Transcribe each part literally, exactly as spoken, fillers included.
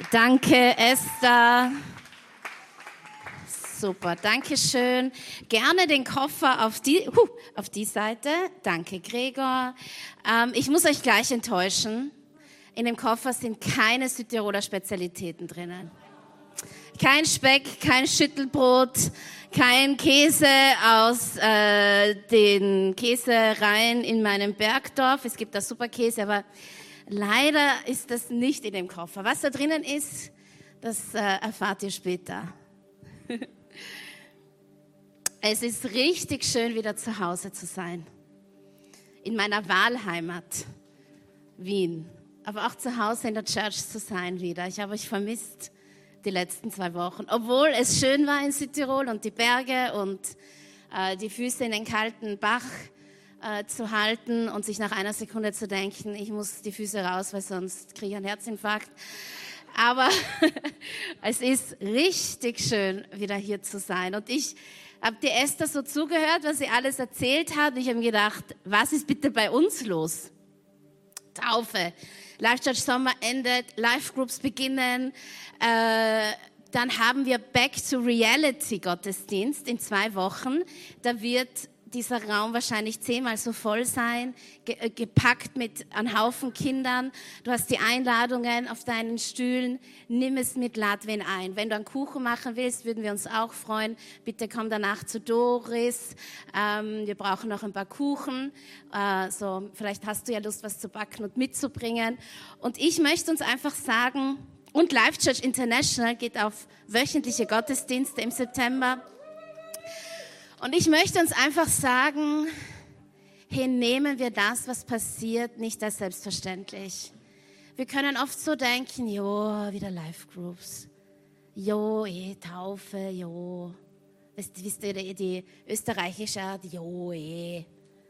Danke, Esther. Super, danke schön. Gerne den Koffer auf die, huh, auf die Seite. Danke, Gregor. Ähm, ich muss euch gleich enttäuschen. In dem Koffer sind keine Südtiroler Spezialitäten drinnen. Kein Speck, kein Schüttelbrot, kein Käse aus äh, den Käsereien in meinem Bergdorf. Es gibt da super Käse, aber leider ist das nicht in dem Koffer. Was da drinnen ist, das äh, erfahrt ihr später. Es ist richtig schön, wieder zu Hause zu sein. In meiner Wahlheimat, Wien. Aber auch zu Hause in der Church zu sein wieder. Ich habe euch vermisst die letzten zwei Wochen. Obwohl es schön war in Südtirol und die Berge und äh, die Füße in den kalten Bach äh, zu halten und sich nach einer Sekunde zu denken, ich muss die Füße raus, weil sonst kriege ich einen Herzinfarkt. Aber es ist richtig schön, wieder hier zu sein. Und ich habe die Esther so zugehört, was sie alles erzählt hat. Und ich habe mir gedacht, was ist bitte bei uns los? Taufe. Life Church Sommer endet, Life Groups beginnen. Äh, dann haben wir Back to Reality Gottesdienst in zwei Wochen. Da wird dieser Raum wahrscheinlich zehnmal so voll sein, ge- gepackt mit einem Haufen Kindern. Du hast die Einladungen auf deinen Stühlen. Nimm es mit, lad wen ein. Wenn du einen Kuchen machen willst, würden wir uns auch freuen. Bitte komm danach zu Doris. Ähm, wir brauchen noch ein paar Kuchen. Äh, so, vielleicht hast du ja Lust, was zu backen und mitzubringen. Und ich möchte uns einfach sagen, und Life Church International geht auf wöchentliche Gottesdienste im September. Und ich möchte uns einfach sagen, hey, nehmen wir das, was passiert, nicht als selbstverständlich. Wir können oft so denken, jo, wieder Life Groups, jo, eh, Taufe, jo, wisst, wisst ihr, die, die österreichische Art, jo, eh.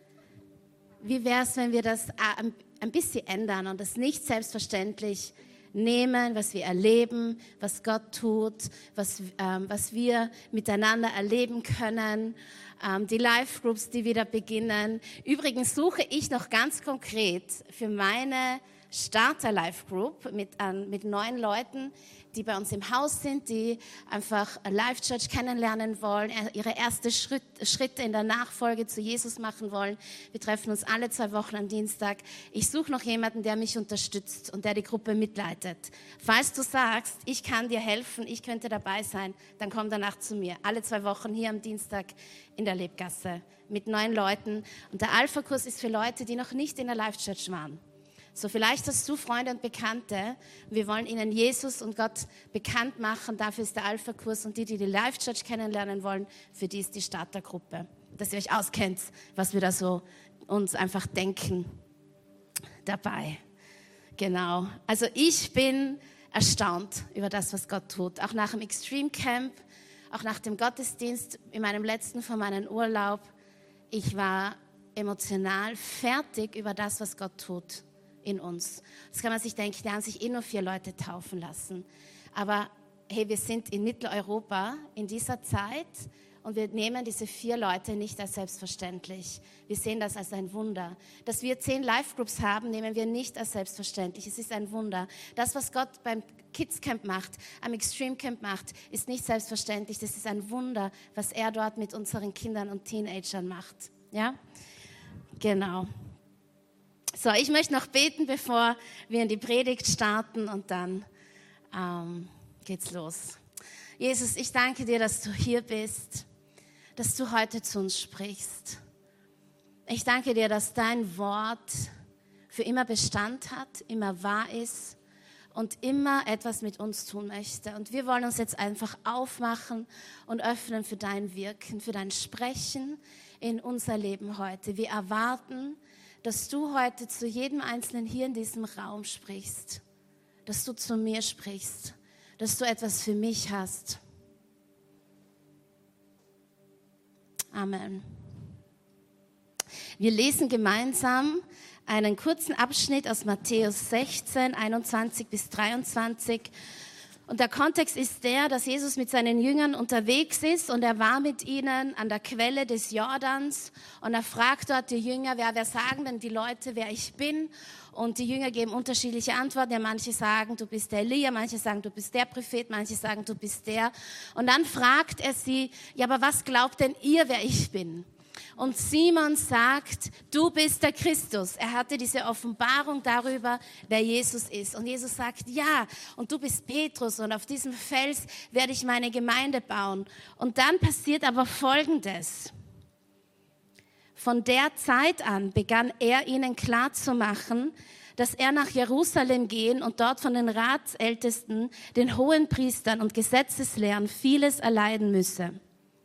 Wie wäre es, wenn wir das ein, ein bisschen ändern und das nicht selbstverständlich nehmen, was wir erleben, was Gott tut, was, ähm, was wir miteinander erleben können, ähm, die Life-Groups, die wieder beginnen. Übrigens suche ich noch ganz konkret für meine Starter-Life-Group mit, ähm, mit neun Leuten, die bei uns im Haus sind, die einfach Life Church kennenlernen wollen, ihre ersten Schritt, Schritte in der Nachfolge zu Jesus machen wollen. Wir treffen uns alle zwei Wochen am Dienstag. Ich suche noch jemanden, der mich unterstützt und der die Gruppe mitleitet. Falls du sagst, ich kann dir helfen, ich könnte dabei sein, dann komm danach zu mir. Alle zwei Wochen hier am Dienstag in der Lebgasse mit neun Leuten. Und der Alpha-Kurs ist für Leute, die noch nicht in der Life Church waren. So, vielleicht hast du Freunde und Bekannte. Wir wollen ihnen Jesus und Gott bekannt machen. Dafür ist der Alpha-Kurs. Und die, die die Life Church kennenlernen wollen, für die ist die Startergruppe. Dass ihr euch auskennt, was wir da so uns einfach denken dabei. Genau. Also ich bin erstaunt über das, was Gott tut. Auch nach dem Extreme Camp, auch nach dem Gottesdienst in meinem letzten von meinem Urlaub. Ich war emotional fertig über das, was Gott tut in uns. Das kann man sich denken, da haben sich eh nur vier Leute taufen lassen. Aber hey, wir sind in Mitteleuropa in dieser Zeit und wir nehmen diese vier Leute nicht als selbstverständlich. Wir sehen das als ein Wunder. Dass wir zehn Life-Groups haben, nehmen wir nicht als selbstverständlich. Es ist ein Wunder. Das, was Gott beim Kids Camp macht, am Extreme Camp macht, ist nicht selbstverständlich. Das ist ein Wunder, was er dort mit unseren Kindern und Teenagern macht. Ja? Genau. So, ich möchte noch beten, bevor wir in die Predigt starten und dann ähm, geht's los. Jesus, ich danke dir, dass du hier bist, dass du heute zu uns sprichst. Ich danke dir, dass dein Wort für immer Bestand hat, immer wahr ist und immer etwas mit uns tun möchte. Und wir wollen uns jetzt einfach aufmachen und öffnen für dein Wirken, für dein Sprechen in unser Leben heute. Wir erwarten, dass du heute zu jedem Einzelnen hier in diesem Raum sprichst, dass du zu mir sprichst, dass du etwas für mich hast. Amen. Wir lesen gemeinsam einen kurzen Abschnitt aus Matthäus sechzehn, einundzwanzig bis dreiundzwanzig. Und der Kontext ist der, dass Jesus mit seinen Jüngern unterwegs ist und er war mit ihnen an der Quelle des Jordans und er fragt dort die Jünger, wer, wer sagen denn die Leute, wer ich bin? Und die Jünger geben unterschiedliche Antworten. Ja, manche sagen, du bist der Elia, manche sagen, du bist der Prophet, manche sagen, du bist der. Und dann fragt er sie, ja, aber was glaubt denn ihr, wer ich bin? Und Simon sagt, du bist der Christus. Er hatte diese Offenbarung darüber, wer Jesus ist. Und Jesus sagt, ja, und du bist Petrus und auf diesem Fels werde ich meine Gemeinde bauen. Und dann passiert aber Folgendes. Von der Zeit an begann er ihnen klarzumachen, dass er nach Jerusalem gehen und dort von den Ratsältesten, den Hohenpriestern und Gesetzeslehrern vieles erleiden müsse.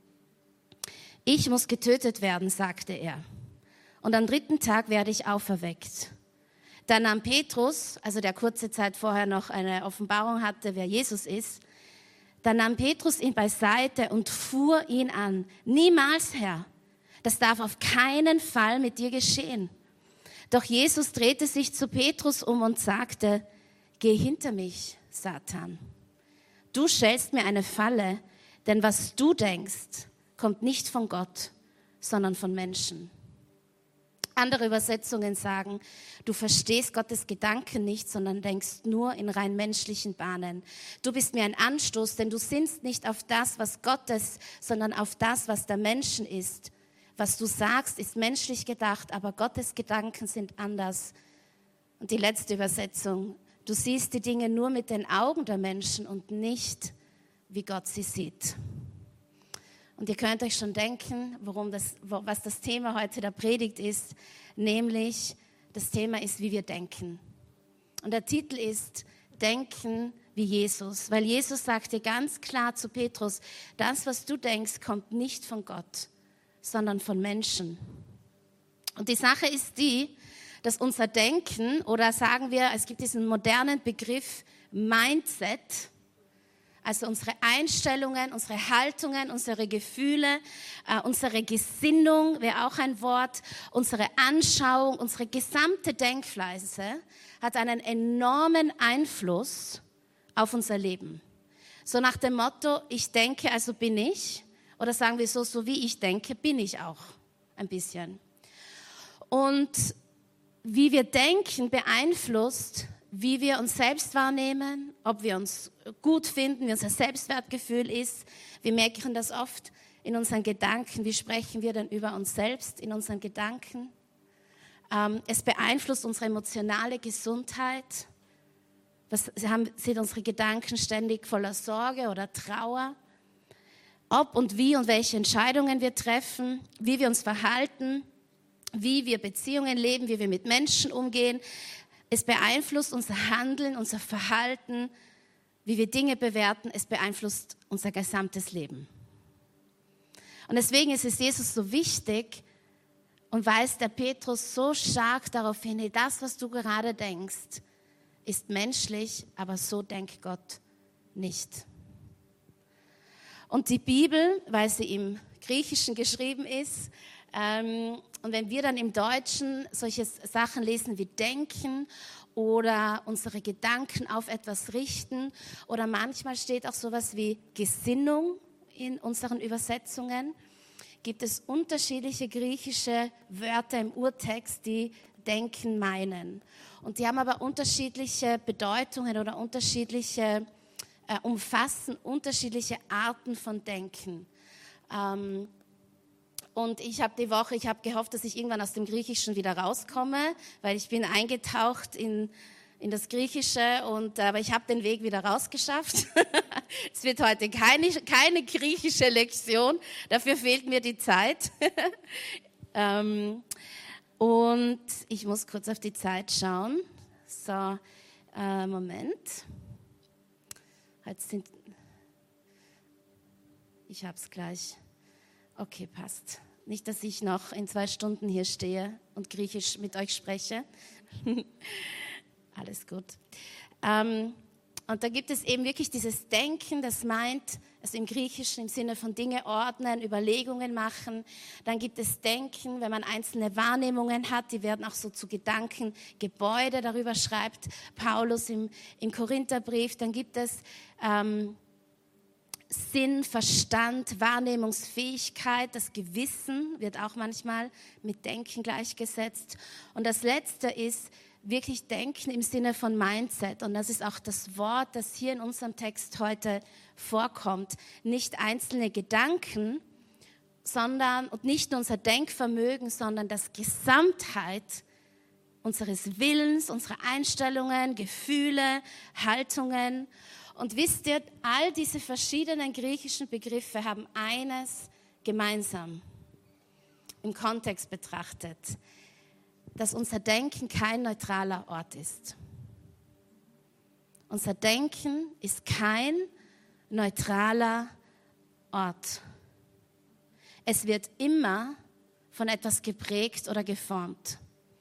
Ich muss getötet werden, sagte er. Und am dritten Tag werde ich auferweckt. Dann nahm Petrus, also der kurze Zeit vorher noch eine Offenbarung hatte, wer Jesus ist, dann nahm Petrus ihn beiseite und fuhr ihn an. Niemals, Herr, das darf auf keinen Fall mit dir geschehen. Doch Jesus drehte sich zu Petrus um und sagte, geh hinter mich, Satan. Du stellst mir eine Falle, denn was du denkst, kommt nicht von Gott, sondern von Menschen. Andere Übersetzungen sagen, du verstehst Gottes Gedanken nicht, sondern denkst nur in rein menschlichen Bahnen. Du bist mir ein Anstoß, denn du sinnst nicht auf das, was Gottes, sondern auf das, was der Menschen ist. Was du sagst, ist menschlich gedacht, aber Gottes Gedanken sind anders. Und die letzte Übersetzung, du siehst die Dinge nur mit den Augen der Menschen und nicht, wie Gott sie sieht. Und ihr könnt euch schon denken, worum das, was das Thema heute der Predigt ist, nämlich das Thema ist, wie wir denken. Und der Titel ist Denken wie Jesus, weil Jesus sagte ganz klar zu Petrus, das, was du denkst, kommt nicht von Gott, sondern von Menschen. Und die Sache ist die, dass unser Denken, oder sagen wir, es gibt diesen modernen Begriff Mindset, also unsere Einstellungen, unsere Haltungen, unsere Gefühle, äh, unsere Gesinnung wäre auch ein Wort, unsere Anschauung, unsere gesamte Denkweise hat einen enormen Einfluss auf unser Leben. So nach dem Motto, ich denke, also bin ich, oder sagen wir so, so wie ich denke, bin ich auch ein bisschen. Und wie wir denken, beeinflusst, wie wir uns selbst wahrnehmen, ob wir uns gut finden, wie unser Selbstwertgefühl ist. Wir merken das oft in unseren Gedanken. Wie sprechen wir denn über uns selbst in unseren Gedanken? Ähm, es beeinflusst unsere emotionale Gesundheit. Was, haben, sind unsere Gedanken ständig voller Sorge oder Trauer? Ob und wie und welche Entscheidungen wir treffen, wie wir uns verhalten, wie wir Beziehungen leben, wie wir mit Menschen umgehen. Es beeinflusst unser Handeln, unser Verhalten, wie wir Dinge bewerten. Es beeinflusst unser gesamtes Leben. Und deswegen ist es Jesus so wichtig und weist der Petrus so stark darauf hin, hey, das, was du gerade denkst, ist menschlich, aber so denkt Gott nicht. Und die Bibel, weil sie im Griechischen geschrieben ist, ähm, und wenn wir dann im Deutschen solche Sachen lesen wie denken oder unsere Gedanken auf etwas richten oder manchmal steht auch sowas wie Gesinnung in unseren Übersetzungen, gibt es unterschiedliche griechische Wörter im Urtext, die denken meinen. Und die haben aber unterschiedliche Bedeutungen oder unterschiedliche, äh, umfassen unterschiedliche Arten von Denken. Ähm, Und ich habe die Woche, ich habe gehofft, dass ich irgendwann aus dem Griechischen wieder rauskomme, weil ich bin eingetaucht in, in das Griechische, und, aber ich habe den Weg wieder rausgeschafft. Es wird heute keine, keine griechische Lektion, dafür fehlt mir die Zeit. ähm, und ich muss kurz auf die Zeit schauen. So, äh, Moment. Jetzt sind, ich habe es gleich. Okay, passt. Nicht, dass ich noch in zwei Stunden hier stehe und Griechisch mit euch spreche. Alles gut. Ähm, Und da gibt es eben wirklich dieses Denken, das meint, also im Griechischen im Sinne von Dinge ordnen, Überlegungen machen. Dann gibt es Denken, wenn man einzelne Wahrnehmungen hat, die werden auch so zu Gedanken, Gebäude, darüber schreibt Paulus im, im Korintherbrief. Dann gibt es ähm, Sinn, Verstand, Wahrnehmungsfähigkeit, das Gewissen wird auch manchmal mit Denken gleichgesetzt. Und das Letzte ist wirklich Denken im Sinne von Mindset. Und das ist auch das Wort, das hier in unserem Text heute vorkommt. Nicht einzelne Gedanken, sondern, und nicht nur unser Denkvermögen, sondern das Gesamtheit unseres Willens, unserer Einstellungen, Gefühle, Haltungen. Und wisst ihr, all diese verschiedenen griechischen Begriffe haben eines gemeinsam im Kontext betrachtet, dass unser Denken kein neutraler Ort ist. Unser Denken ist kein neutraler Ort. Es wird immer von etwas geprägt oder geformt.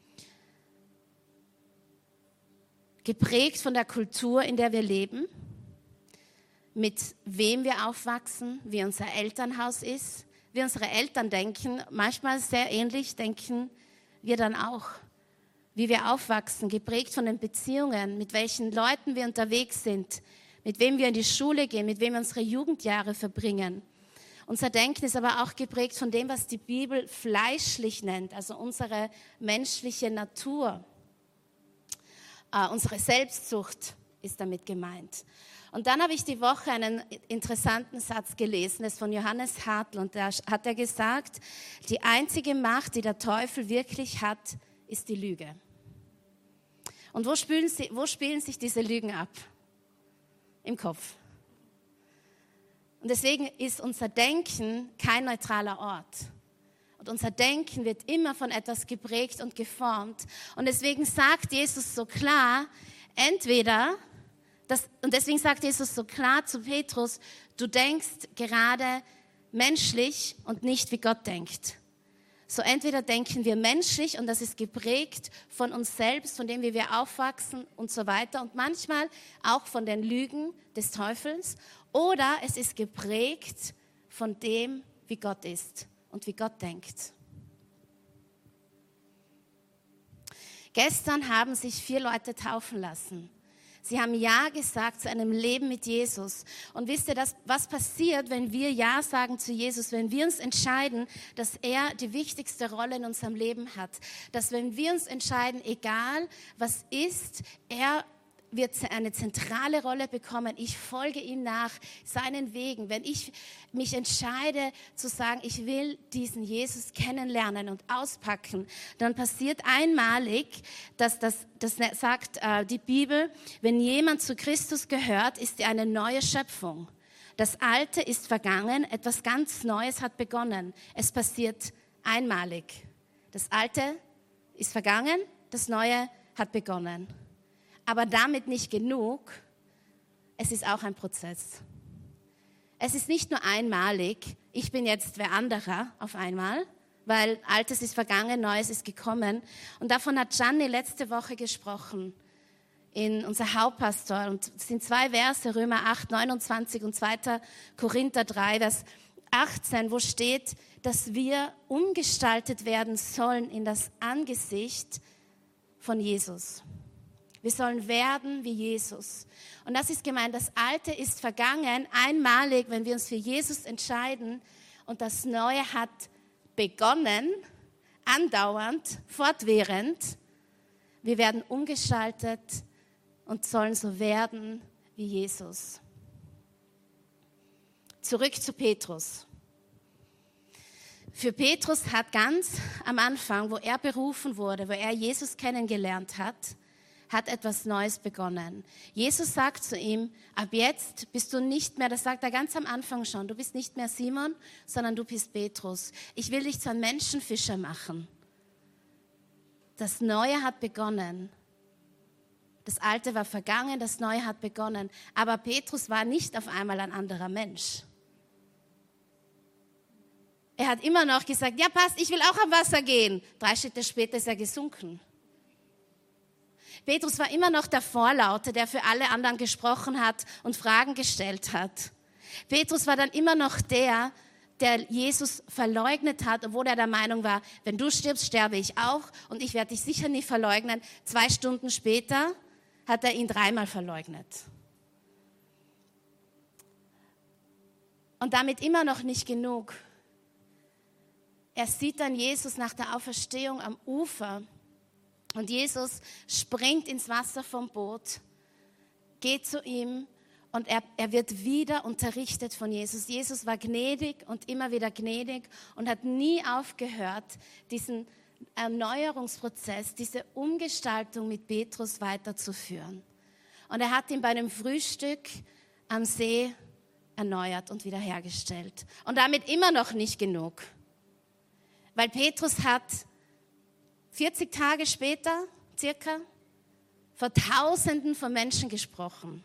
Geprägt von der Kultur, in der wir leben, mit wem wir aufwachsen, wie unser Elternhaus ist, wie unsere Eltern denken, manchmal sehr ähnlich denken wir dann auch, wie wir aufwachsen, geprägt von den Beziehungen, mit welchen Leuten wir unterwegs sind, mit wem wir in die Schule gehen, mit wem wir unsere Jugendjahre verbringen. Unser Denken ist aber auch geprägt von dem, was die Bibel fleischlich nennt, also unsere menschliche Natur. Uh, unsere Selbstsucht ist damit gemeint. Und dann habe ich die Woche einen interessanten Satz gelesen, das ist von Johannes Hartl, und da hat er gesagt, die einzige Macht, die der Teufel wirklich hat, ist die Lüge. Und wo spielen, sie, wo spielen sich diese Lügen ab? Im Kopf. Und deswegen ist unser Denken kein neutraler Ort. Und unser Denken wird immer von etwas geprägt und geformt. Und deswegen sagt Jesus so klar, entweder, das, und deswegen sagt Jesus so klar zu Petrus, du denkst gerade menschlich und nicht wie Gott denkt. So entweder denken wir menschlich und das ist geprägt von uns selbst, von dem, wie wir aufwachsen und so weiter. Und manchmal auch von den Lügen des Teufels. Oder es ist geprägt von dem, wie Gott ist und wie Gott denkt. Gestern haben sich vier Leute taufen lassen. Sie haben Ja gesagt zu einem Leben mit Jesus. Und wisst ihr, das, was passiert, wenn wir Ja sagen zu Jesus, wenn wir uns entscheiden, dass er die wichtigste Rolle in unserem Leben hat, dass wenn wir uns entscheiden, egal was ist, er wird eine zentrale Rolle bekommen. Ich folge ihm nach, seinen Wegen. Wenn ich mich entscheide zu sagen, ich will diesen Jesus kennenlernen und auspacken, dann passiert einmalig, dass das, das sagt äh, die Bibel, wenn jemand zu Christus gehört, ist er eine neue Schöpfung. Das Alte ist vergangen, etwas ganz Neues hat begonnen. Es passiert einmalig. Das Alte ist vergangen, das Neue hat begonnen. Aber damit nicht genug, es ist auch ein Prozess. Es ist nicht nur einmalig, ich bin jetzt wer anderer auf einmal, weil Altes ist vergangen, Neues ist gekommen. Und davon hat Gianni letzte Woche gesprochen, in unser Hauptpastor. Und es sind zwei Verse, Römer acht, neunundzwanzig und zweiter Korinther drei, Vers achtzehn, wo steht, dass wir umgestaltet werden sollen in das Angesicht von Jesus. Wir sollen werden wie Jesus. Und das ist gemeint, das Alte ist vergangen, einmalig, wenn wir uns für Jesus entscheiden. Und das Neue hat begonnen, andauernd, fortwährend. Wir werden umgestaltet und sollen so werden wie Jesus. Zurück zu Petrus. Für Petrus hat ganz am Anfang, wo er berufen wurde, wo er Jesus kennengelernt hat, hat etwas Neues begonnen. Jesus sagt zu ihm, ab jetzt bist du nicht mehr, das sagt er ganz am Anfang schon, du bist nicht mehr Simon, sondern du bist Petrus. Ich will dich zu einem Menschenfischer machen. Das Neue hat begonnen. Das Alte war vergangen, das Neue hat begonnen. Aber Petrus war nicht auf einmal ein anderer Mensch. Er hat immer noch gesagt, ja passt, ich will auch am Wasser gehen. Drei Schritte später ist er gesunken. Petrus war immer noch der Vorlaute, der für alle anderen gesprochen hat und Fragen gestellt hat. Petrus war dann immer noch der, der Jesus verleugnet hat, obwohl er der Meinung war, wenn du stirbst, sterbe ich auch und ich werde dich sicher nie verleugnen. Zwei Stunden später hat er ihn dreimal verleugnet. Und damit immer noch nicht genug. Er sieht dann Jesus nach der Auferstehung am Ufer und Jesus springt ins Wasser vom Boot, geht zu ihm und er, er wird wieder unterrichtet von Jesus. Jesus war gnädig und immer wieder gnädig und hat nie aufgehört, diesen Erneuerungsprozess, diese Umgestaltung mit Petrus weiterzuführen. Und er hat ihn bei einem Frühstück am See erneuert und wiederhergestellt. Und damit immer noch nicht genug. Weil Petrus hat vierzig Tage später, circa, vor Tausenden von Menschen gesprochen.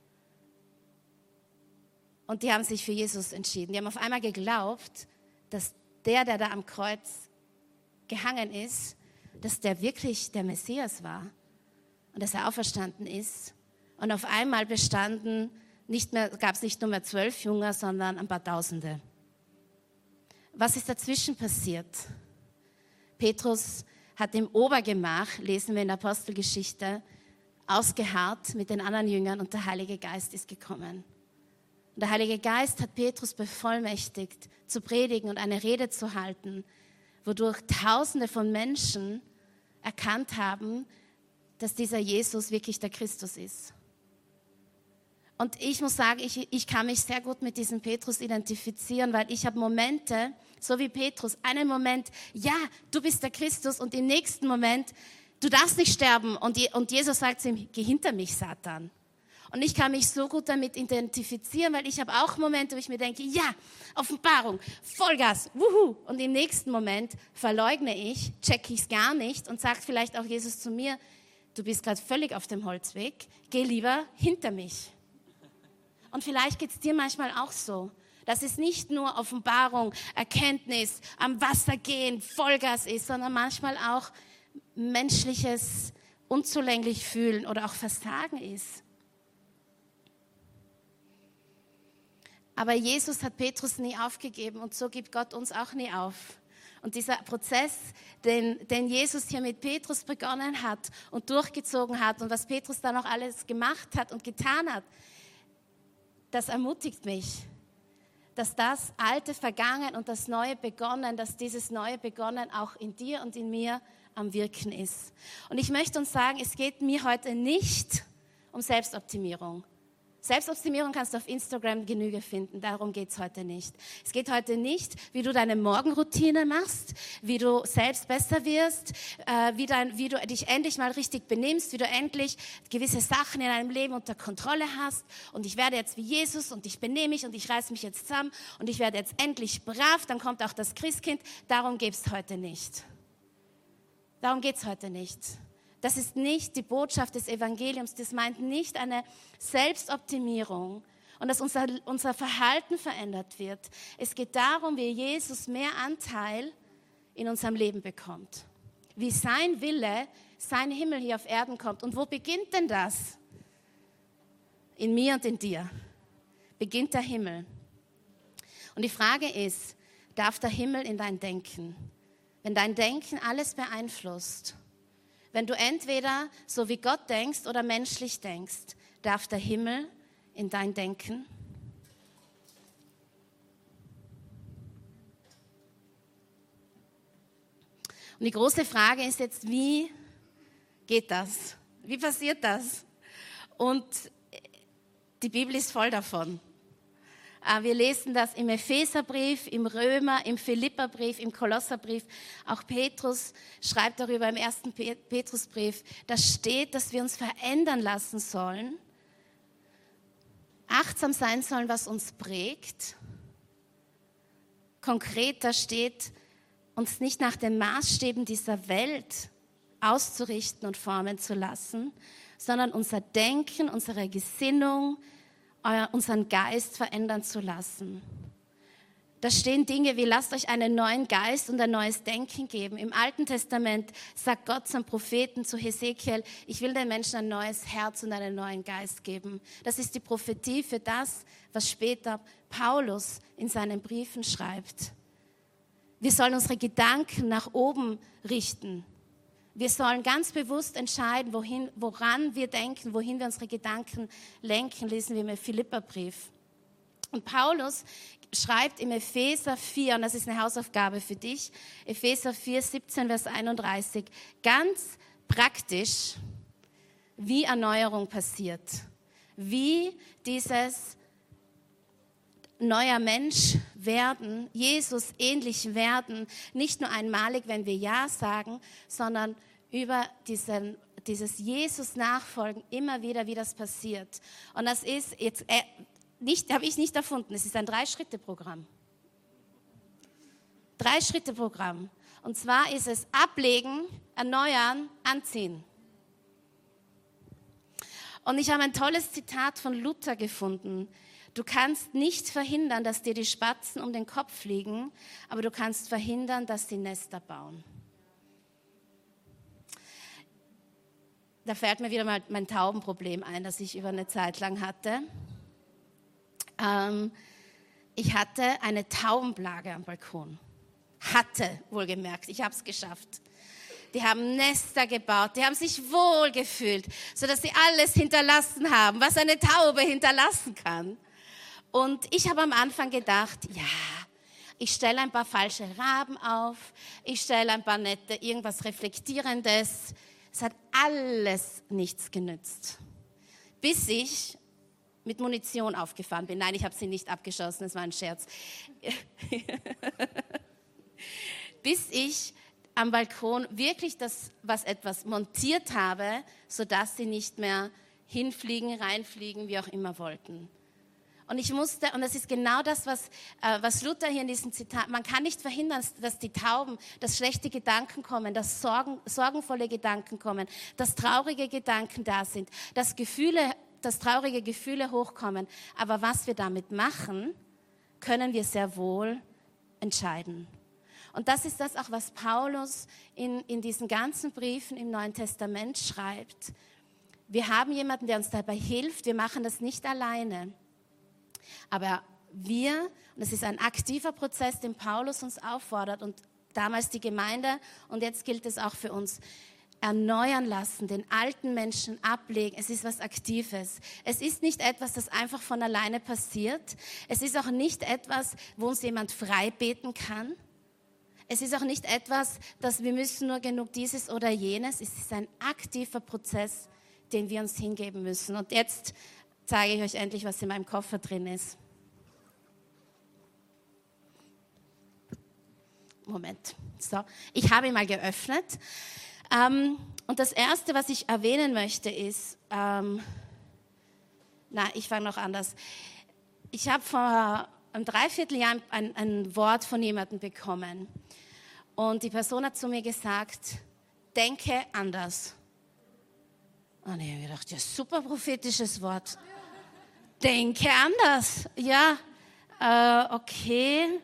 Und die haben sich für Jesus entschieden. Die haben auf einmal geglaubt, dass der, der da am Kreuz gehangen ist, dass der wirklich der Messias war und dass er auferstanden ist. Und auf einmal bestanden nicht mehr, gab es nicht nur mehr zwölf Jünger, sondern ein paar Tausende. Was ist dazwischen passiert? Petrus hat im Obergemach, lesen wir in der Apostelgeschichte, ausgeharrt mit den anderen Jüngern und der Heilige Geist ist gekommen. Und der Heilige Geist hat Petrus bevollmächtigt, zu predigen und eine Rede zu halten, wodurch Tausende von Menschen erkannt haben, dass dieser Jesus wirklich der Christus ist. Und ich muss sagen, ich, ich kann mich sehr gut mit diesem Petrus identifizieren, weil ich habe Momente, so wie Petrus, einen Moment, ja, du bist der Christus und im nächsten Moment, du darfst nicht sterben. Und, und Jesus sagt zu ihm, geh hinter mich, Satan. Und ich kann mich so gut damit identifizieren, weil ich habe auch Momente, wo ich mir denke, ja, Offenbarung, Vollgas, wuhu. Und im nächsten Moment verleugne ich, checke ich es gar nicht und sagt vielleicht auch Jesus zu mir, du bist gerade völlig auf dem Holzweg, geh lieber hinter mich. Und vielleicht geht es dir manchmal auch so, dass es nicht nur Offenbarung, Erkenntnis, am Wasser gehen, Vollgas ist, sondern manchmal auch menschliches unzulänglich fühlen oder auch Versagen ist. Aber Jesus hat Petrus nie aufgegeben und so gibt Gott uns auch nie auf. Und dieser Prozess, den, den Jesus hier mit Petrus begonnen hat und durchgezogen hat und was Petrus da noch alles gemacht hat und getan hat, das ermutigt mich, dass das Alte vergangen und das Neue begonnen, dass dieses Neue begonnen auch in dir und in mir am Wirken ist. Und ich möchte uns sagen, es geht mir heute nicht um Selbstoptimierung. Selbstoptimierung kannst du auf Instagram Genüge finden, darum geht es heute nicht. Es geht heute nicht, wie du deine Morgenroutine machst, wie du selbst besser wirst, äh, wie, dein, wie du dich endlich mal richtig benimmst, wie du endlich gewisse Sachen in deinem Leben unter Kontrolle hast und ich werde jetzt wie Jesus und ich benehme mich und ich reiße mich jetzt zusammen und ich werde jetzt endlich brav, dann kommt auch das Christkind, darum geht es heute nicht. Darum geht es heute nicht. Das ist nicht die Botschaft des Evangeliums, das meint nicht eine Selbstoptimierung und dass unser, unser Verhalten verändert wird. Es geht darum, wie Jesus mehr Anteil in unserem Leben bekommt. Wie sein Wille, sein Himmel hier auf Erden kommt. Und wo beginnt denn das? In mir und in dir. Beginnt der Himmel. Und die Frage ist, darf der Himmel in dein Denken? Wenn dein Denken alles beeinflusst, wenn du entweder so wie Gott denkst oder menschlich denkst, darf der Himmel in dein Denken? Und die große Frage ist jetzt, wie geht das? Wie passiert das? Und die Bibel ist voll davon. Wir lesen das im Epheserbrief, im Römer, im Philipperbrief, im Kolosserbrief. Auch Petrus schreibt darüber im ersten Petrusbrief. Da steht, dass wir uns verändern lassen sollen, achtsam sein sollen, was uns prägt. Konkret, da steht, uns nicht nach den Maßstäben dieser Welt auszurichten und formen zu lassen, sondern unser Denken, unsere Gesinnung, unseren Geist verändern zu lassen. Da stehen Dinge wie, lasst euch einen neuen Geist und ein neues Denken geben. Im Alten Testament sagt Gott zum Propheten, zu Hesekiel, ich will den Menschen ein neues Herz und einen neuen Geist geben. Das ist die Prophetie für das, was später Paulus in seinen Briefen schreibt. Wir sollen unsere Gedanken nach oben richten. Wir sollen ganz bewusst entscheiden, wohin, woran wir denken, wohin wir unsere Gedanken lenken, lesen wir im Philipperbrief. Und Paulus schreibt im Epheser vier, und das ist eine Hausaufgabe für dich, Epheser vier, siebzehn, Vers einunddreißig, ganz praktisch, wie Erneuerung passiert, wie dieses neuer Mensch werden, Jesus ähnlich werden, nicht nur einmalig, wenn wir Ja sagen, sondern über diesen, dieses Jesus nachfolgen, immer wieder, wie das passiert. Und das ist jetzt... Äh, Nicht, habe ich nicht erfunden. Es ist ein Drei-Schritte-Programm. Drei-Schritte-Programm. Und zwar ist es ablegen, erneuern, anziehen. Und ich habe ein tolles Zitat von Luther gefunden. Du kannst nicht verhindern, dass dir die Spatzen um den Kopf fliegen, aber du kannst verhindern, dass sie Nester bauen. Da fällt mir wieder mal mein Taubenproblem ein, das ich über eine Zeit lang hatte. Ähm, ich hatte eine Taubenplage am Balkon. Hatte, wohlgemerkt. Ich habe es geschafft. Die haben Nester gebaut, die haben sich wohlgefühlt, sodass sie alles hinterlassen haben, was eine Taube hinterlassen kann. Und ich habe am Anfang gedacht, ja, ich stelle ein paar falsche Raben auf, ich stelle ein paar nette, irgendwas Reflektierendes. Es hat alles nichts genützt. Bis ich mit Munition aufgefahren bin. Nein, ich habe sie nicht abgeschossen, das war ein Scherz. Bis ich am Balkon wirklich das, was etwas montiert habe, sodass sie nicht mehr hinfliegen, reinfliegen, wie auch immer wollten. Und ich musste, und das ist genau das, was, äh, was Luther hier in diesem Zitat, man kann nicht verhindern, dass die Tauben, dass schlechte Gedanken kommen, dass Sorgen, sorgenvolle Gedanken kommen, dass traurige Gedanken da sind, dass Gefühle dass traurige Gefühle hochkommen. Aber was wir damit machen, können wir sehr wohl entscheiden. Und das ist das auch, was Paulus in, in diesen ganzen Briefen im Neuen Testament schreibt. Wir haben jemanden, der uns dabei hilft. Wir machen das nicht alleine. Aber wir, und es ist ein aktiver Prozess, den Paulus uns auffordert und damals die Gemeinde und jetzt gilt es auch für uns, erneuern lassen, den alten Menschen ablegen. Es ist was Aktives. Es ist nicht etwas, das einfach von alleine passiert. Es ist auch nicht etwas, wo uns jemand frei beten kann. Es ist auch nicht etwas, dass wir müssen nur genug dieses oder jenes. Es ist ein aktiver Prozess, den wir uns hingeben müssen. Und jetzt zeige ich euch endlich, was in meinem Koffer drin ist. Moment. So, ich habe ihn mal geöffnet. Ähm, und das Erste, was ich erwähnen möchte, ist, ähm, na, ich fange noch anders. Ich habe vor einem Dreivierteljahr ein, ein Wort von jemandem bekommen. Und die Person hat zu mir gesagt, denke anders. Und ich habe mir gedacht, ja, super prophetisches Wort. Denke anders. Ja, äh, okay.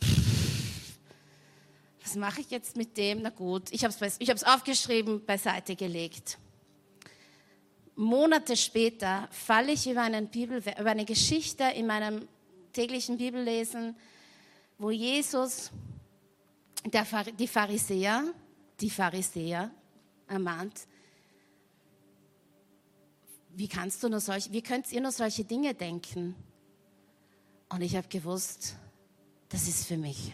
Was mache ich jetzt mit dem? Na gut, ich habe es ich hab's aufgeschrieben, beiseite gelegt. Monate später falle ich über, einen Bibel, über eine Geschichte in meinem täglichen Bibellesen, wo Jesus der, die Pharisäer, die Pharisäer ermahnt, wie kannst du nur solch, wie könnt ihr nur solche Dinge denken? Und ich habe gewusst, das ist für mich.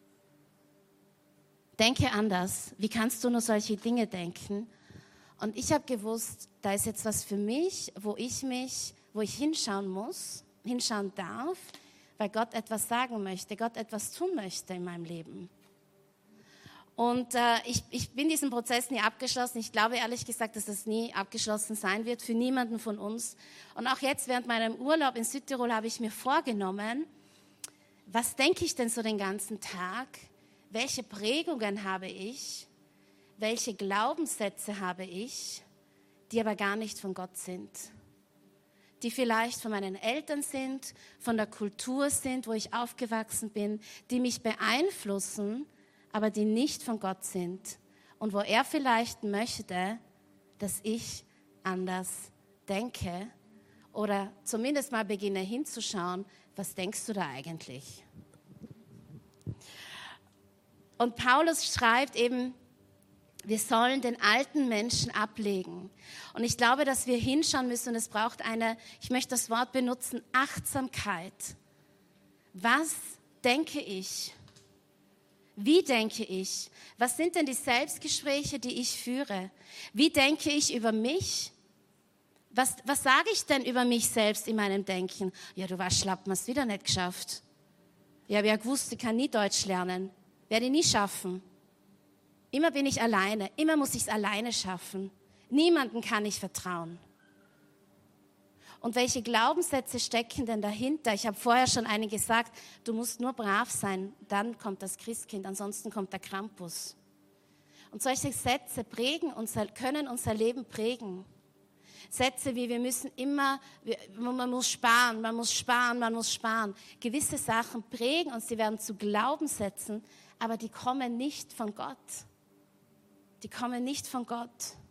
Denke anders. Wie kannst du nur solche Dinge denken? Und ich habe gewusst, da ist jetzt was für mich, wo ich mich, wo ich hinschauen muss, hinschauen darf, weil Gott etwas sagen möchte, Gott etwas tun möchte in meinem Leben. Und äh, ich, ich bin diesen Prozess nie abgeschlossen. Ich glaube ehrlich gesagt, dass das nie abgeschlossen sein wird für niemanden von uns. Und auch jetzt während meinem Urlaub in Südtirol habe ich mir vorgenommen, was denke ich denn so den ganzen Tag? Welche Prägungen habe ich? Welche Glaubenssätze habe ich, die aber gar nicht von Gott sind? die vielleicht von meinen Eltern sind, von der Kultur sind, wo ich aufgewachsen bin, die mich beeinflussen, aber die nicht von Gott sind. Und wo er vielleicht möchte, dass ich anders denke oder zumindest mal beginne hinzuschauen, was denkst du da eigentlich? Und Paulus schreibt eben, wir sollen den alten Menschen ablegen. Und ich glaube, dass wir hinschauen müssen und es braucht eine, ich möchte das Wort benutzen, Achtsamkeit. Was denke ich? Wie denke ich? Was sind denn die Selbstgespräche, die ich führe? Wie denke ich über mich? Was, was sage ich denn über mich selbst in meinem Denken? Ja, du warst schlapp, hast wieder nicht geschafft. Ja, wer gewusst, ich kann nie Deutsch lernen. Werde ich nie schaffen. Immer bin ich alleine, immer muss ich es alleine schaffen. Niemandem kann ich vertrauen. Und welche Glaubenssätze stecken denn dahinter? Ich habe vorher schon einen gesagt, du musst nur brav sein, dann kommt das Christkind, ansonsten kommt der Krampus. Und solche Sätze prägen unser, können unser Leben prägen. Sätze wie, wir müssen immer, man muss sparen, man muss sparen, man muss sparen. Gewisse Sachen prägen uns, sie werden zu Glaubenssätzen, aber die kommen nicht von Gott. Die kommen nicht von Gott.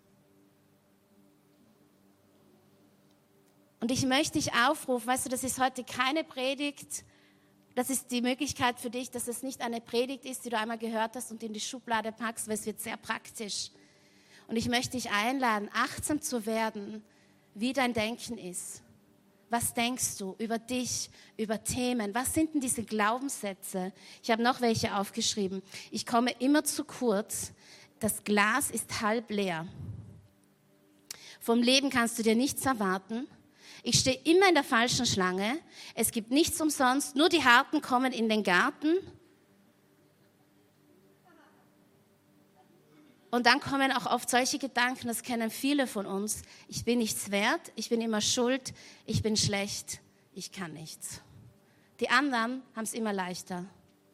Und ich möchte dich aufrufen, weißt du, das ist heute keine Predigt, das ist die Möglichkeit für dich, dass es nicht eine Predigt ist, die du einmal gehört hast und in die Schublade packst, weil es wird sehr praktisch. Und ich möchte dich einladen, achtsam zu werden, wie dein Denken ist. Was denkst du über dich, über Themen? Was sind denn diese Glaubenssätze? Ich habe noch welche aufgeschrieben. Ich komme immer zu kurz. Das Glas ist halb leer. Vom Leben kannst du dir nichts erwarten. Ich stehe immer in der falschen Schlange. Es gibt nichts umsonst. Nur die Harten kommen in den Garten. Und dann kommen auch oft solche Gedanken, das kennen viele von uns. Ich bin nichts wert, ich bin immer schuld, ich bin schlecht, ich kann nichts. Die anderen haben es immer leichter.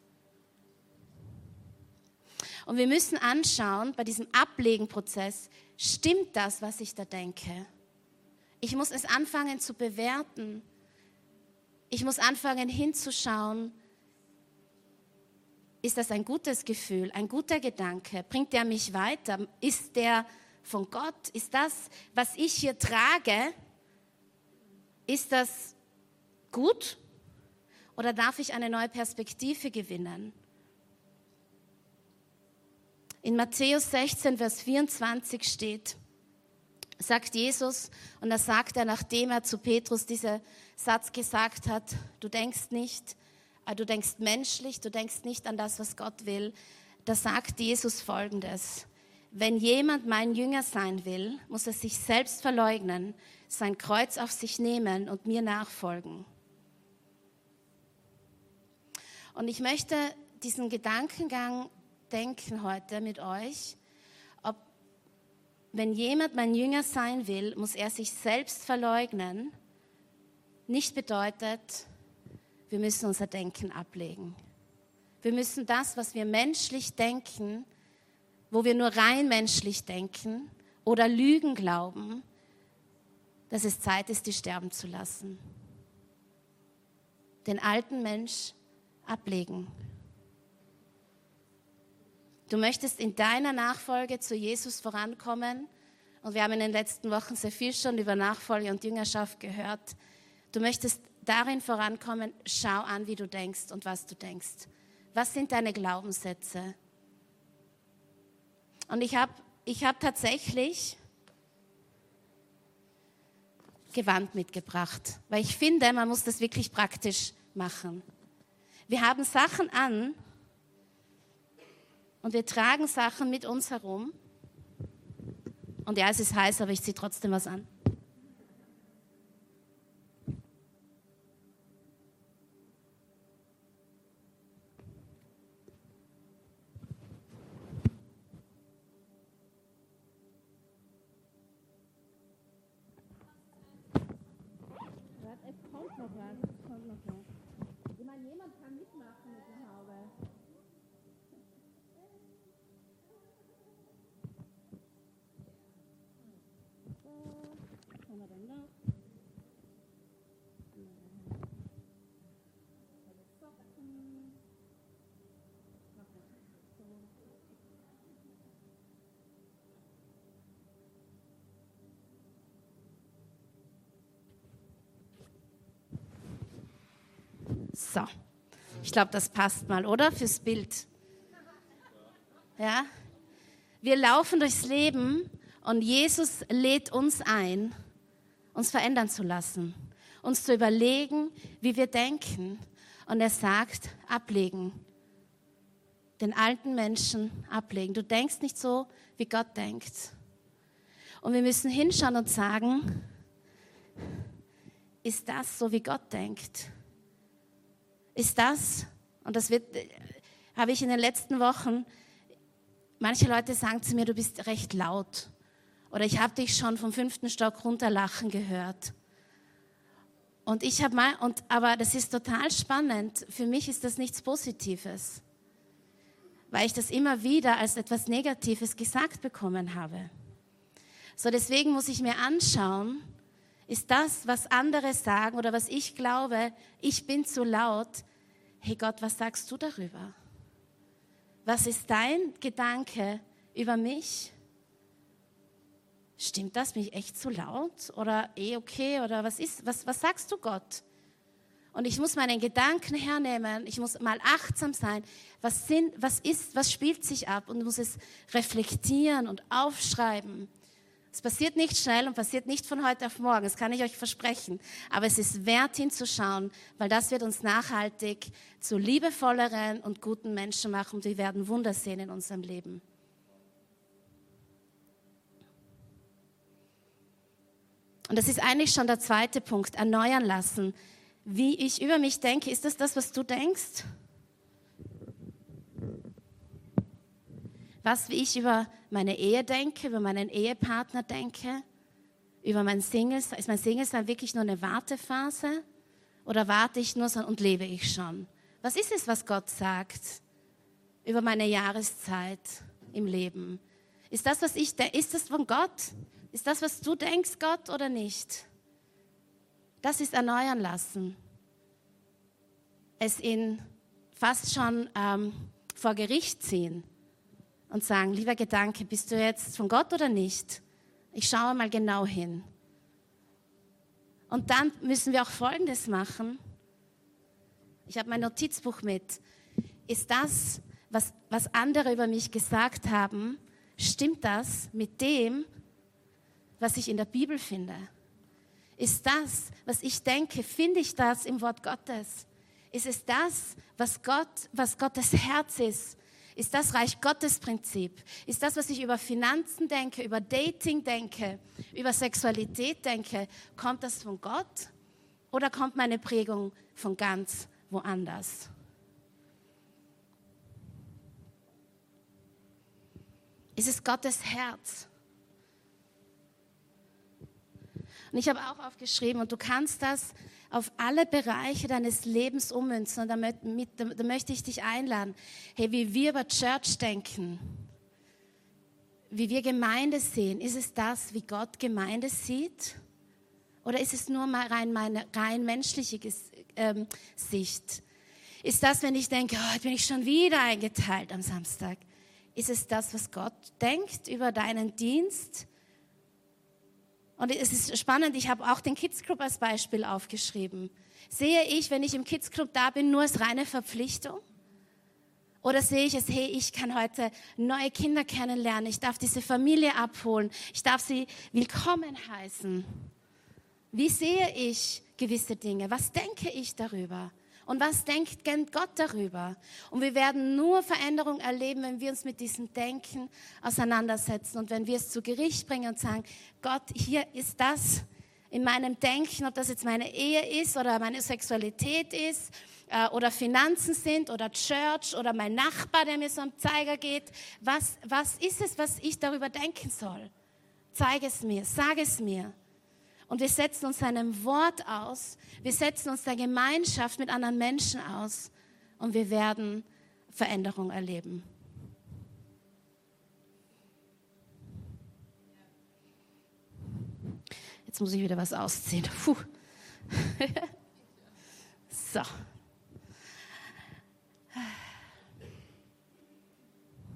Und wir müssen anschauen, bei diesem Ablegenprozess, stimmt das, was ich da denke? Ich muss es anfangen zu bewerten. Ich muss anfangen hinzuschauen, ist das ein gutes Gefühl, ein guter Gedanke? Bringt der mich weiter? Ist der von Gott? Ist das, was ich hier trage, ist das gut? Oder darf ich eine neue Perspektive gewinnen? In Matthäus sechzehn, Vers vierundzwanzig steht, sagt Jesus, und da sagt er, nachdem er zu Petrus diesen Satz gesagt hat, du denkst nicht, du denkst menschlich, du denkst nicht an das, was Gott will, da sagt Jesus Folgendes: Wenn jemand mein Jünger sein will, muss er sich selbst verleugnen, sein Kreuz auf sich nehmen und mir nachfolgen. Und ich möchte diesen Gedankengang denken heute mit euch, ob, wenn jemand mein Jünger sein will, muss er sich selbst verleugnen, nicht bedeutet, wir müssen unser Denken ablegen. Wir müssen das, was wir menschlich denken, wo wir nur rein menschlich denken oder Lügen glauben, dass es Zeit ist, die sterben zu lassen. Den alten Mensch ablegen. Du möchtest in deiner Nachfolge zu Jesus vorankommen und wir haben in den letzten Wochen sehr viel schon über Nachfolge und Jüngerschaft gehört. Du möchtest darin vorankommen, schau an, wie du denkst und was du denkst. Was sind deine Glaubenssätze? Und ich habe ich hab tatsächlich Gewand mitgebracht, weil ich finde, man muss das wirklich praktisch machen. Wir haben Sachen an und wir tragen Sachen mit uns herum. Und ja, es ist heiß, aber ich ziehe trotzdem was an. Es kommt noch was, es kommt noch was. Ich meine, jemand kann mitmachen mit der Haube. So, was haben wir denn da? So, ich glaube, das passt mal, oder? Fürs Bild. Ja? Wir laufen durchs Leben und Jesus lädt uns ein, uns verändern zu lassen, uns zu überlegen, wie wir denken. Und er sagt, ablegen, den alten Menschen ablegen. Du denkst nicht so, wie Gott denkt. Und wir müssen hinschauen und sagen, ist das so, wie Gott denkt? Ist das, und das wird, habe ich in den letzten Wochen, manche Leute sagen zu mir, du bist recht laut. Oder ich habe dich schon vom fünften Stock runterlachen gehört. Und ich habe mal, und, aber das ist total spannend. Für mich ist das nichts Positives, weil ich das immer wieder als etwas Negatives gesagt bekommen habe. So, deswegen muss ich mir anschauen, ist das, was andere sagen oder was ich glaube, ich bin zu laut. Hey Gott, was sagst du darüber? Was ist dein Gedanke über mich? Stimmt das, bin ich echt zu laut oder eh okay oder was ist, was, was sagst du Gott? Und ich muss meinen Gedanken hernehmen, ich muss mal achtsam sein, was sind, was ist, was spielt sich ab und muss es reflektieren und aufschreiben. Es passiert nicht schnell und passiert nicht von heute auf morgen, das kann ich euch versprechen. Aber es ist wert hinzuschauen, weil das wird uns nachhaltig zu liebevolleren und guten Menschen machen und wir werden Wunder sehen in unserem Leben. Und das ist eigentlich schon der zweite Punkt, erneuern lassen. Wie ich über mich denke, ist das das, was du denkst? Was, wie ich über meine Ehe denke, über meinen Ehepartner denke, über mein Singles, ist mein Singles-Sein wirklich nur eine Wartephase? Oder warte ich nur so und lebe ich schon? Was ist es, was Gott sagt über meine Jahreszeit im Leben? Ist das, was ich denke, ist das von Gott? Ist das, was du denkst, Gott, oder nicht? Das ist erneuern lassen. Es in fast schon ähm, vor Gericht ziehen und sagen, lieber Gedanke, bist du jetzt von Gott oder nicht? Ich schaue mal genau hin. Und dann müssen wir auch Folgendes machen. Ich habe mein Notizbuch mit. Ist das, was, was andere über mich gesagt haben, stimmt das mit dem, was ich in der Bibel finde? Ist das, was ich denke, finde ich das im Wort Gottes? Ist es das, was Gott, was Gottes Herz ist? Ist das Reich Gottes Prinzip? Ist das, was ich über Finanzen denke, über Dating denke, über Sexualität denke, kommt das von Gott oder kommt meine Prägung von ganz woanders? Ist es Gottes Herz? Und ich habe auch aufgeschrieben, und du kannst das auf alle Bereiche deines Lebens ummünzen. Und damit, mit, da möchte ich dich einladen, hey, wie wir über Church denken, wie wir Gemeinde sehen, ist es das, wie Gott Gemeinde sieht? Oder ist es nur mal rein meine rein menschliche ähm, Sicht? Ist das, wenn ich denke, oh, jetzt bin ich schon wieder eingeteilt am Samstag? Ist es das, was Gott denkt über deinen Dienst? Und es ist spannend, ich habe auch den Kids Club als Beispiel aufgeschrieben. Sehe ich, wenn ich im Kids Club da bin, nur als reine Verpflichtung? Oder sehe ich es, hey, ich kann heute neue Kinder kennenlernen, ich darf diese Familie abholen, ich darf sie willkommen heißen? Wie sehe ich gewisse Dinge? Was denke ich darüber? Und was denkt Gott darüber? Und wir werden nur Veränderung erleben, wenn wir uns mit diesem Denken auseinandersetzen und wenn wir es zu Gericht bringen und sagen, Gott, hier ist das in meinem Denken, ob das jetzt meine Ehe ist oder meine Sexualität ist äh, oder Finanzen sind oder Church oder mein Nachbar, der mir so am Zeiger geht. Was, was ist es, was ich darüber denken soll? Zeig es mir, sag es mir. Und wir setzen uns seinem Wort aus, wir setzen uns der Gemeinschaft mit anderen Menschen aus und wir werden Veränderung erleben. Jetzt muss ich wieder was ausziehen. Puh. So.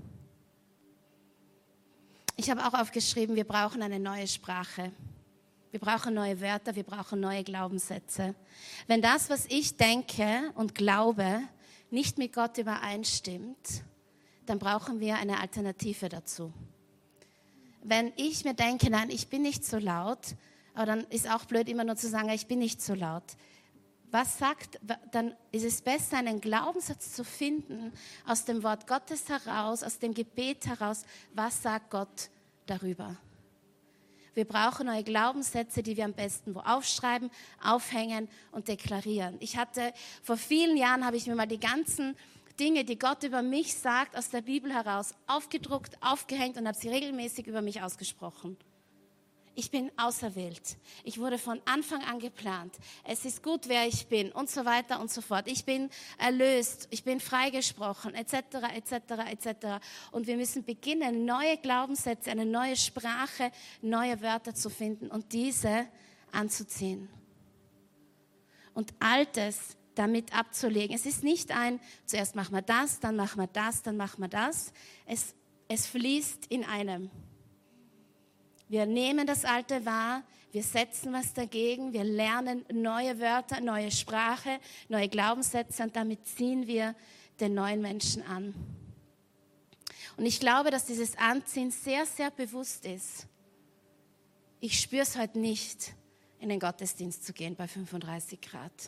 Ich habe auch aufgeschrieben, wir brauchen eine neue Sprache. Wir brauchen neue Wörter, wir brauchen neue Glaubenssätze. Wenn das, was ich denke und glaube, nicht mit Gott übereinstimmt, dann brauchen wir eine Alternative dazu. Wenn ich mir denke, nein, ich bin nicht so laut, aber dann ist auch blöd, immer nur zu sagen, ich bin nicht so laut. Was sagt, dann ist es besser, einen Glaubenssatz zu finden aus dem Wort Gottes heraus, aus dem Gebet heraus. Was sagt Gott darüber? Wir brauchen neue Glaubenssätze, die wir am besten wo aufschreiben, aufhängen und deklarieren. Ich hatte, vor vielen Jahren habe ich mir mal die ganzen Dinge, die Gott über mich sagt, aus der Bibel heraus aufgedruckt, aufgehängt und habe sie regelmäßig über mich ausgesprochen. Ich bin auserwählt. Ich wurde von Anfang an geplant. Es ist gut, wer ich bin und so weiter und so fort. Ich bin erlöst, ich bin freigesprochen, et cetera, et cetera, et cetera. Und wir müssen beginnen, neue Glaubenssätze, eine neue Sprache, neue Wörter zu finden und diese anzuziehen. Und Altes damit abzulegen. Es ist nicht ein, zuerst machen wir das, dann machen wir das, dann machen wir das. Es, es fließt in einem. Wir nehmen das Alte wahr, wir setzen was dagegen, wir lernen neue Wörter, neue Sprache, neue Glaubenssätze und damit ziehen wir den neuen Menschen an. Und ich glaube, dass dieses Anziehen sehr, sehr bewusst ist. Ich spüre es heute nicht, in den Gottesdienst zu gehen bei fünfunddreißig Grad.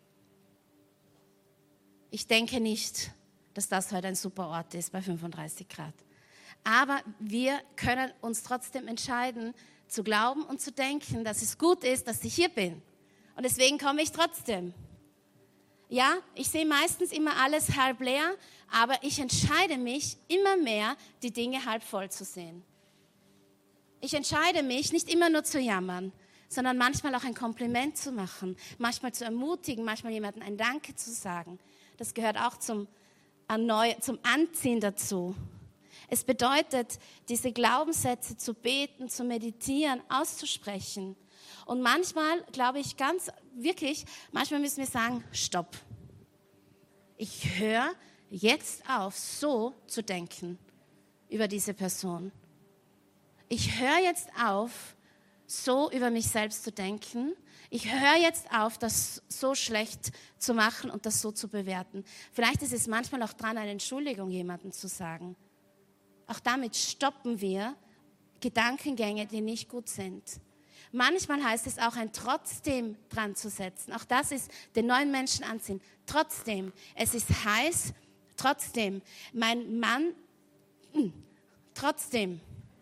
Ich denke nicht, dass das heute ein super Ort ist bei fünfunddreißig Grad. Aber wir können uns trotzdem entscheiden, zu glauben und zu denken, dass es gut ist, dass ich hier bin. Und deswegen komme ich trotzdem. Ja, ich sehe meistens immer alles halb leer, aber ich entscheide mich immer mehr, die Dinge halb voll zu sehen. Ich entscheide mich, nicht immer nur zu jammern, sondern manchmal auch ein Kompliment zu machen, manchmal zu ermutigen, manchmal jemandem ein Danke zu sagen. Das gehört auch zum, zum Anziehen dazu. Es bedeutet, diese Glaubenssätze zu beten, zu meditieren, auszusprechen. Und manchmal, glaube ich, ganz wirklich, manchmal müssen wir sagen, stopp. Ich höre jetzt auf, so zu denken über diese Person. Ich höre jetzt auf, so über mich selbst zu denken. Ich höre jetzt auf, das so schlecht zu machen und das so zu bewerten. Vielleicht ist es manchmal auch dran, eine Entschuldigung jemandem zu sagen. Auch damit stoppen wir Gedankengänge, die nicht gut sind. Manchmal heißt es auch, ein Trotzdem dran zu setzen. Auch das ist den neuen Menschen anziehen. Trotzdem, es ist heiß, trotzdem. Mein Mann, mh, trotzdem.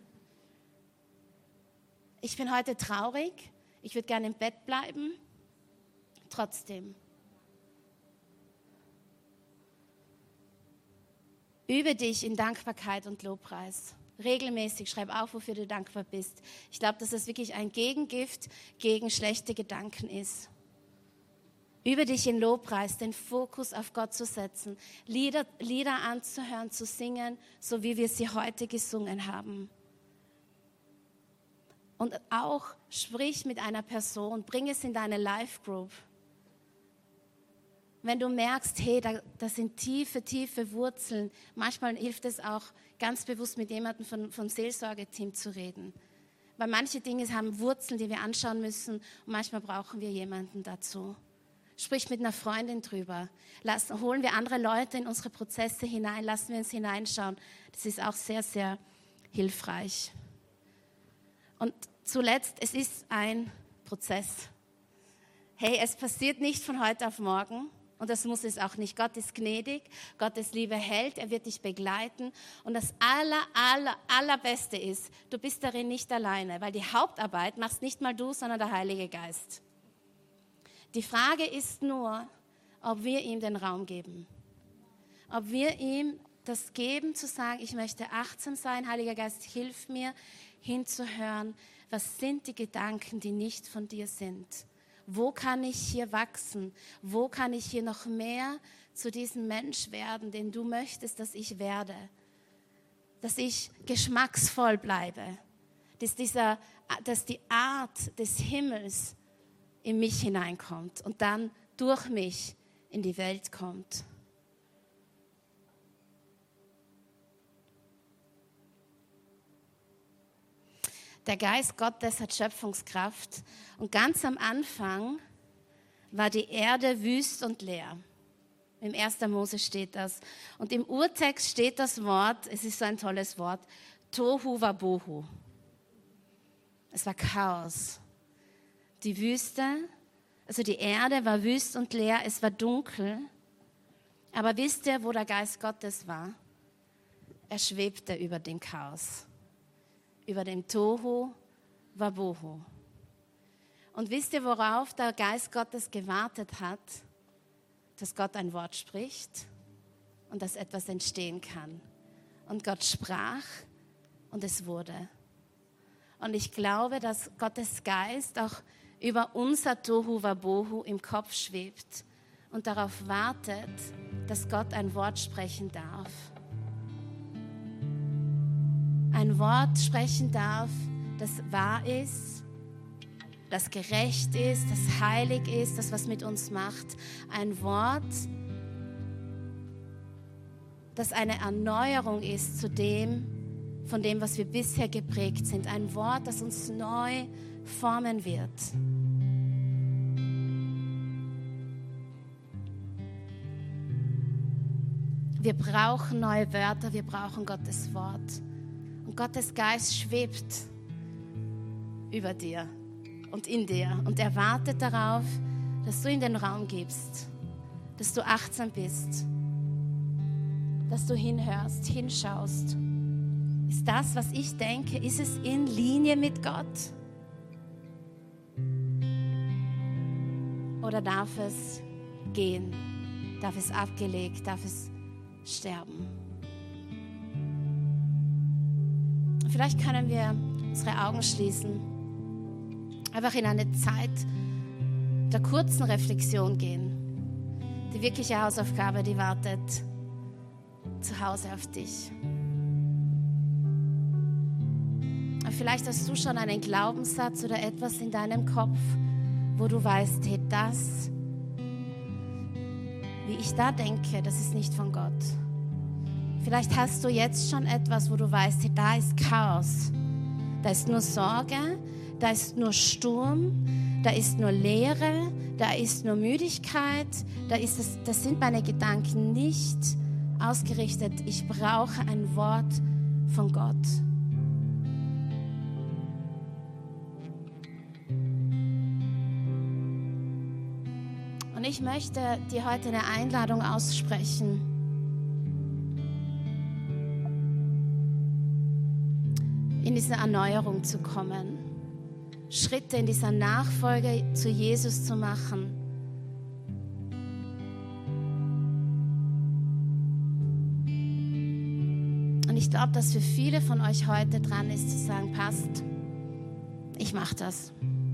Ich bin heute traurig, ich würde gerne im Bett bleiben, trotzdem. Übe dich in Dankbarkeit und Lobpreis. Regelmäßig schreib auf, wofür du dankbar bist. Ich glaube, dass das wirklich ein Gegengift gegen schlechte Gedanken ist. Übe dich in Lobpreis, den Fokus auf Gott zu setzen, Lieder, Lieder anzuhören, zu singen, so wie wir sie heute gesungen haben. Und auch sprich mit einer Person, bring es in deine Life-Group. Wenn du merkst, hey, da, das sind tiefe, tiefe Wurzeln, manchmal hilft es auch, ganz bewusst mit jemandem von, vom Seelsorgeteam zu reden. Weil manche Dinge haben Wurzeln, die wir anschauen müssen und manchmal brauchen wir jemanden dazu. Sprich mit einer Freundin drüber. Lass, holen wir andere Leute in unsere Prozesse hinein, lassen wir uns hineinschauen. Das ist auch sehr, sehr hilfreich. Und zuletzt, es ist ein Prozess. Hey, es passiert nicht von heute auf morgen. Und das muss es auch nicht. Gott ist gnädig, Gottes Liebe hält, er wird dich begleiten. Und das aller, aller, allerbeste ist, du bist darin nicht alleine, weil die Hauptarbeit machst nicht mal du, sondern der Heilige Geist. Die Frage ist nur, ob wir ihm den Raum geben. Ob wir ihm das geben, zu sagen, ich möchte achtsam sein, Heiliger Geist, hilf mir, hinzuhören, was sind die Gedanken, die nicht von dir sind. Wo kann ich hier wachsen? Wo kann ich hier noch mehr zu diesem Mensch werden, den du möchtest, dass ich werde? Dass ich geschmacksvoll bleibe. Dass, dieser, dass die Art des Himmels in mich hineinkommt und dann durch mich in die Welt kommt. Der Geist Gottes hat Schöpfungskraft und ganz am Anfang war die Erde wüst und leer. Im ersten Mose steht das. Und im Urtext steht das Wort, es ist so ein tolles Wort, Tohu Wabohu. Es war Chaos. Die Wüste, also die Erde war wüst und leer, es war dunkel. Aber wisst ihr, wo der Geist Gottes war? Er schwebte über dem Chaos, über dem Tohu Wabohu. Und wisst ihr, worauf der Geist Gottes gewartet hat? Dass Gott ein Wort spricht und dass etwas entstehen kann. Und Gott sprach und es wurde. Und ich glaube, dass Gottes Geist auch über unser Tohu Wabohu im Kopf schwebt und darauf wartet, dass Gott ein Wort sprechen darf. Ein Wort sprechen darf, das wahr ist, das gerecht ist, das heilig ist, das was mit uns macht. Ein Wort, das eine Erneuerung ist zu dem, von dem, was wir bisher geprägt sind. Ein Wort, das uns neu formen wird. Wir brauchen neue Wörter, wir brauchen Gottes Wort. Und Gottes Geist schwebt über dir und in dir und er wartet darauf, dass du in den Raum gibst, dass du achtsam bist, dass du hinhörst, hinschaust. Ist das, was ich denke, ist es in Linie mit Gott? Oder darf es gehen? Darf es abgelegt? Darf es sterben? Vielleicht können wir unsere Augen schließen, einfach in eine Zeit der kurzen Reflexion gehen. Die wirkliche Hausaufgabe, die wartet zu Hause auf dich. Aber vielleicht hast du schon einen Glaubenssatz oder etwas in deinem Kopf, wo du weißt, hey, das, wie ich da denke, das ist nicht von Gott. Vielleicht hast du jetzt schon etwas, wo du weißt, hey, da ist Chaos, da ist nur Sorge, da ist nur Sturm, da ist nur Leere, da ist nur Müdigkeit, da ist es, das sind meine Gedanken nicht ausgerichtet. Ich brauche ein Wort von Gott. Und ich möchte dir heute eine Einladung aussprechen. In diese Erneuerung zu kommen. Schritte in dieser Nachfolge zu Jesus zu machen. Und ich glaube, dass für viele von euch heute dran ist, zu sagen, passt, ich mache das.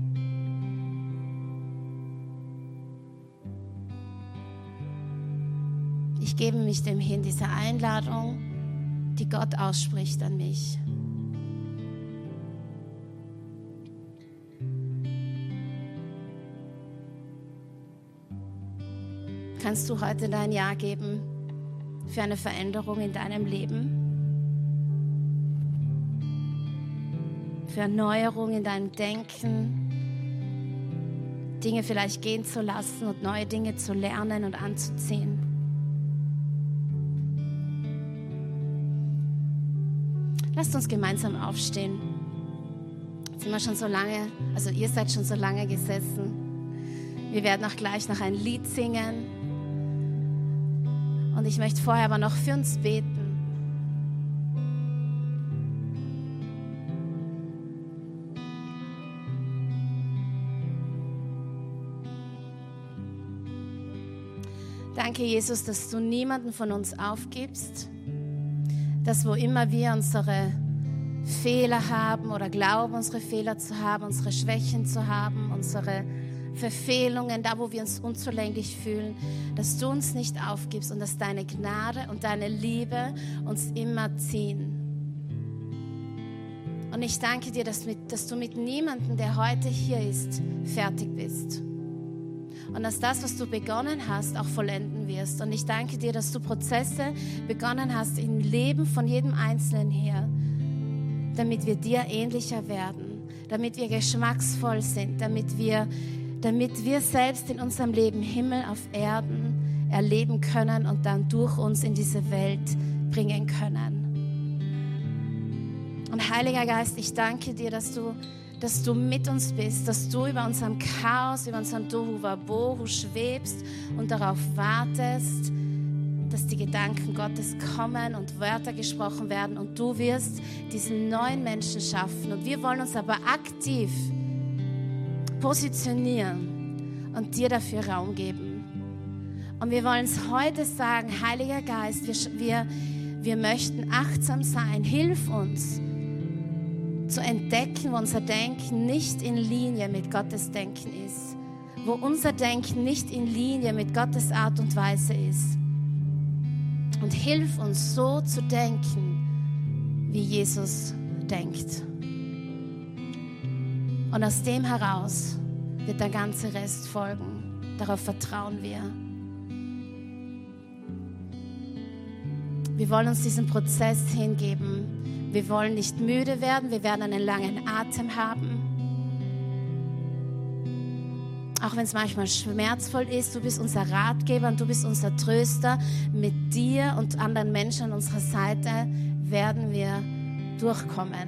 Ich gebe mich dem hin, dieser Einladung, die Gott ausspricht an mich. Kannst du heute dein Ja geben für eine Veränderung in deinem Leben? Für Erneuerung in deinem Denken? Dinge vielleicht gehen zu lassen und neue Dinge zu lernen und anzuziehen? Lasst uns gemeinsam aufstehen. Jetzt sind wir schon so lange, also ihr seid schon so lange gesessen. Wir werden auch gleich noch ein Lied singen. Und ich möchte vorher aber noch für uns beten. Danke, Jesus, dass du niemanden von uns aufgibst, dass wo immer wir unsere Fehler haben oder glauben, unsere Fehler zu haben, unsere Schwächen zu haben, unsere Verfehlungen, da wo wir uns unzulänglich fühlen, dass du uns nicht aufgibst und dass deine Gnade und deine Liebe uns immer ziehen. Und ich danke dir, dass, mit, dass du mit niemandem, der heute hier ist, fertig bist. Und dass das, was du begonnen hast, auch vollenden wirst. Und ich danke dir, dass du Prozesse begonnen hast im Leben von jedem Einzelnen hier, damit wir dir ähnlicher werden, damit wir geschmacksvoll sind, damit wir, damit wir selbst in unserem Leben Himmel auf Erden erleben können und dann durch uns in diese Welt bringen können. Und Heiliger Geist, ich danke dir, dass du, dass du mit uns bist, dass du über unserem Chaos, über unserem Tohuwabohu schwebst und darauf wartest, dass die Gedanken Gottes kommen und Wörter gesprochen werden und du wirst diesen neuen Menschen schaffen. Und wir wollen uns aber aktiv positionieren und dir dafür Raum geben. Und wir wollen es heute sagen, Heiliger Geist, wir, wir, wir möchten achtsam sein. Hilf uns zu entdecken, wo unser Denken nicht in Linie mit Gottes Denken ist, wo unser Denken nicht in Linie mit Gottes Art und Weise ist. Und hilf uns so zu denken, wie Jesus denkt. Und aus dem heraus wird der ganze Rest folgen. Darauf vertrauen wir. Wir wollen uns diesem Prozess hingeben. Wir wollen nicht müde werden. Wir werden einen langen Atem haben. Auch wenn es manchmal schmerzvoll ist, du bist unser Ratgeber und du bist unser Tröster. Mit dir und anderen Menschen an unserer Seite werden wir durchkommen.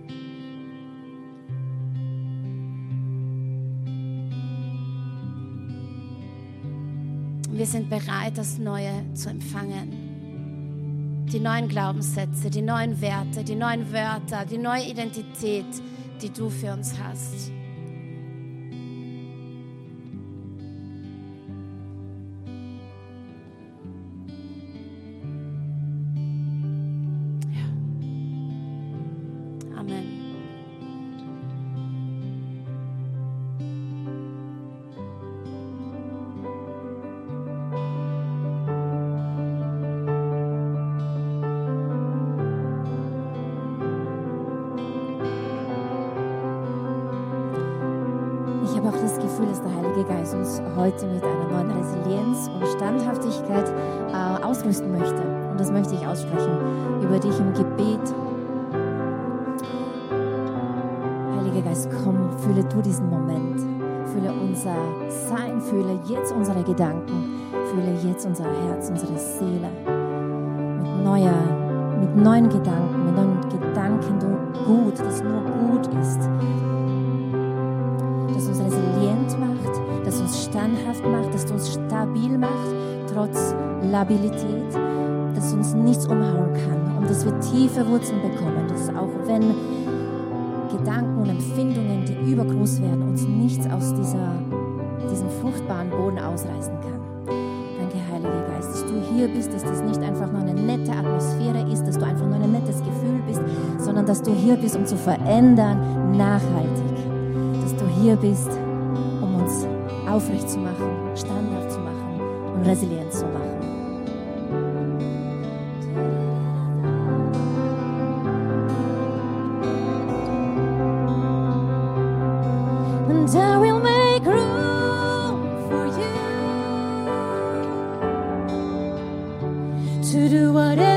Wir sind bereit, das Neue zu empfangen. Die neuen Glaubenssätze, die neuen Werte, die neuen Wörter, die neue Identität, die du für uns hast. Heute mit einer neuen Resilienz und Standhaftigkeit äh, ausrüsten möchte. Und das möchte ich aussprechen über dich im Gebet. Heiliger Geist, komm, fühle du diesen Moment. Fühle unser Sein, fühle jetzt unsere Gedanken, fühle jetzt unser Herz, unsere Seele. Mit, neuer, mit neuen Gedanken, mit neuen Gedanken, du gut, das nur gut ist. Das uns resilient macht, das uns standhaft macht, das uns stabil macht, trotz Labilität, dass uns nichts umhauen kann und dass wir tiefe Wurzeln bekommen, dass auch wenn Gedanken und Empfindungen, die übergroß werden, uns nichts aus dieser, diesem fruchtbaren Boden ausreißen kann. Danke, Heiliger Geist, dass du hier bist, dass das nicht einfach nur eine nette Atmosphäre ist, dass du einfach nur ein nettes Gefühl bist, sondern dass du hier bist, um zu verändern, nachhaltig. Dass du hier bist, um uns aufrecht zu machen, standhaft zu machen und resilient zu machen. And I will make room for you to do whatever